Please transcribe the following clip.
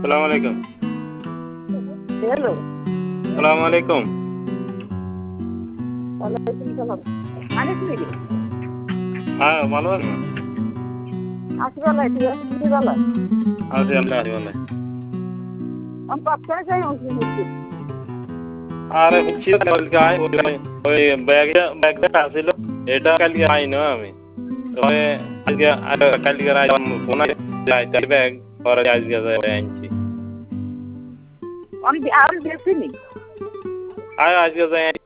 সালাম আলাইকুম। হ্যালো। সালাম আলাইকুম। ওয়ালাইকুম সালাম। আনিস নাকি? হ্যাঁ, ভালো আছেন? আছি ভালো, তুই আছিস ভালো? আছি আল্লাহ ভালো। আমি পাঁচটায় যাই হচ্ছে। আরে হচ্ছি কালকে ওই ব্যাগটা আসিল, এটা কালকে আই না আমি। তবে আজকে কালকে ফোন আছে ব্যাগ পরে আজকে আনছি। আমি আর দেখছিনি। আজকে যাই